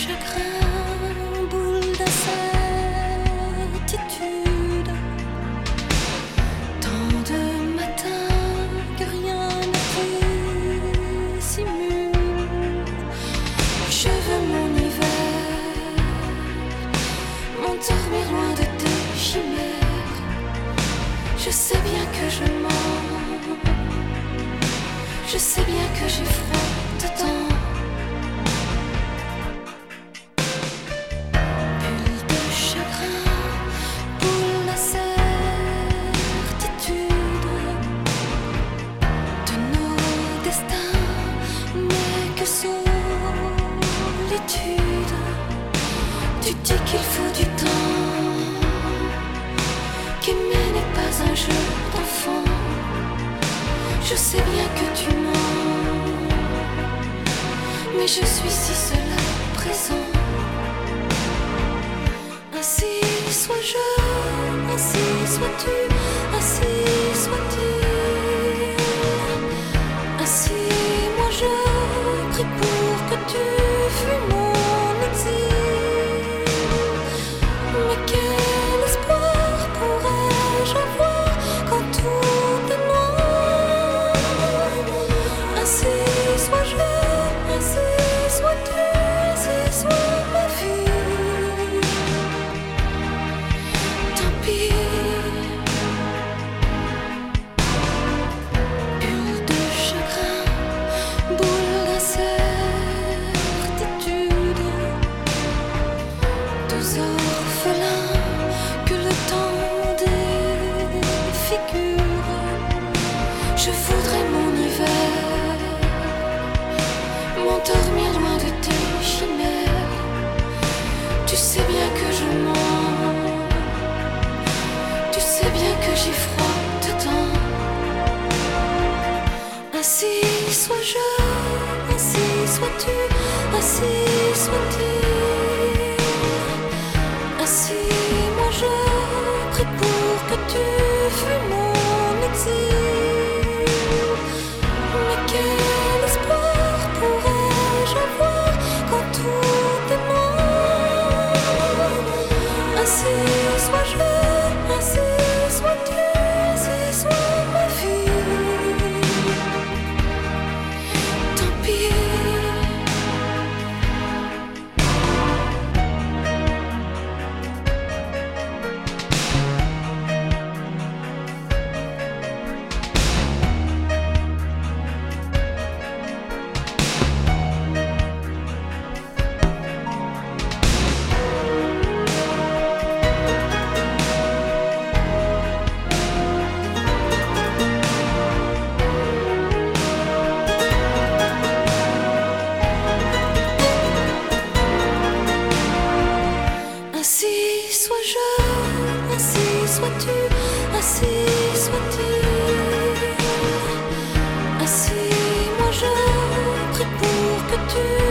chagrin, boule d'incertitude. Tant de matins que rien ne dissimule. Je veux mon hiver, m'endormir loin de tes chimères. Je sais bien que je mens, je sais bien que j'ai froid dedans. Bulle de chagrin, boule d'incertitude de nos destins, mais que solitude. Tu dis qu'il faut du temps, qu'aimer n'est pas un jeu d'enfant. Je sais bien que tu mens, mais je suis si seule à présent. Ainsi sois-je, ainsi sois-tu, ainsi soit-il. Ainsi moi je prie pour que tu fuis mon exil. Mais quel espoir pourrais-je avoir quand tout est noir? Ainsi sois-je, ainsi sois-tu, ainsi soit ma vie. Tant pis. Bulle de chagrin, boule d'incertitude. Deux orphelins que le temps défigure. Je voudrais mon hiver, m'endormir loin de tes chimères. Tu sais bien que je mens, tu sais bien que j'ai froid dedans. Ainsi sois-je, ainsi sois-tu, ainsi soit-il. Ainsi moi je prie pour que tu fuis mon exil. Mais quel espoir pourrais-je avoir quand tout est noir? Ainsi sois-je, ainsi sois-tu, ainsi soit ma vie. Tant pis. Ainsi sois-je, ainsi sois-tu, ainsi soit-il. Ainsi moi je prie pour que tu